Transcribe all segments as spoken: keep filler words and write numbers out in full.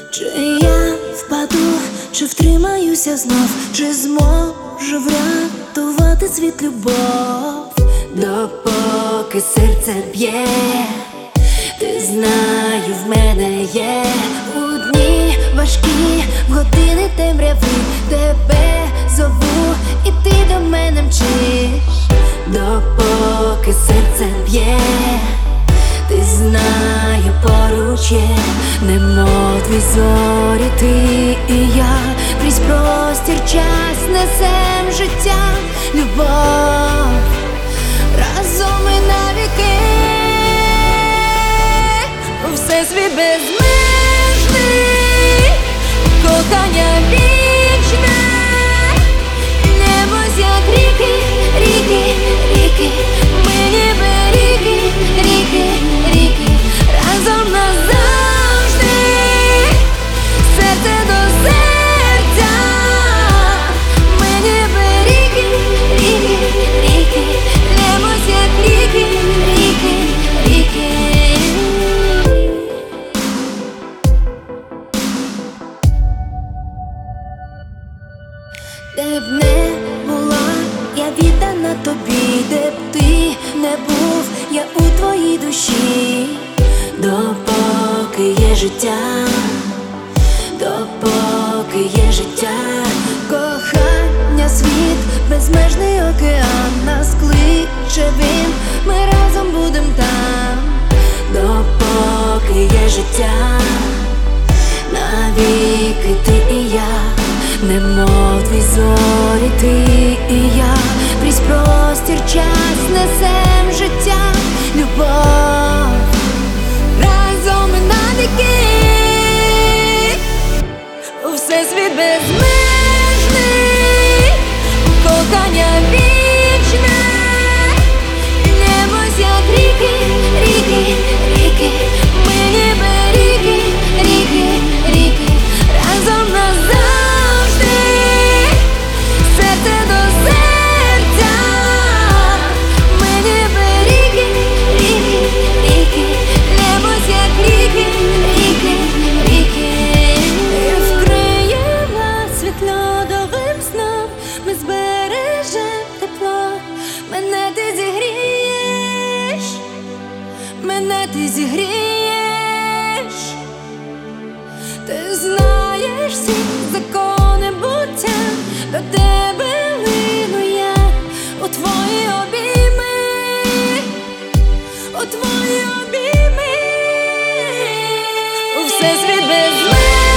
Чи я впаду, чи втримаюся знов, чи зможу врятувати світ любов, допоки серце б'є, ти знаю, в мене є у дні важкі, в години темряви тебе зову, і ти до мене мчиш, допоки серце б'є, ти знаю, поруч є, немов дві зорі, ти і я, крізь простір час несем життя, любов, разом і навіки, всесвіт безмежний, кохання вічне, небось як ріки, ріки, ріки, ми ніби ріки, ріки, ріки, разом назавжди, серце до серця, ми ніби ріки, ріки, ріки, небось як ріки, ріки, ріки. Де б не була, я віддана тобі, де б ти не був, я у твоїй душі, допоки є життя, допоки є життя, кохання, світ, безмежний океан, нас кличе він, ми разом будем там, допоки є життя, навіки ти і я, немов дві зорі, ти і я, крізь простір час несем життя, любов, разом і навіки, всесвіт безмежний, кохання вічне, небось як ріки, ріки, ріки, ми ніби ріки, ріки, ріки, разом назавжди, серце до серця, ми ніби ріки, ріки, ріки, небось як ріки, ріки, ріки. І вкриє нас світ льодовим сном, ми збережем тепло, мене ти зігрієш, мене ти зігрієш, ти знаєш всі закони буття, до тебе лину я, у твої обійми, у твої обійми, всесвіт безмежний,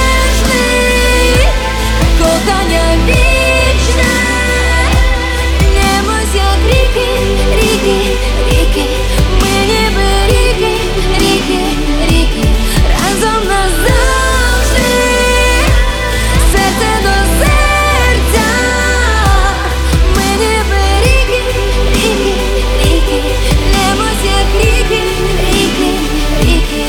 кохання вічне, небось як ріки, ріки, ріки, ми ніби ріки, ріки, ріки, разом назавжди, серце до серця, ми ніби ріки, ріки, ріки, небось як ріки, ріки, ріки.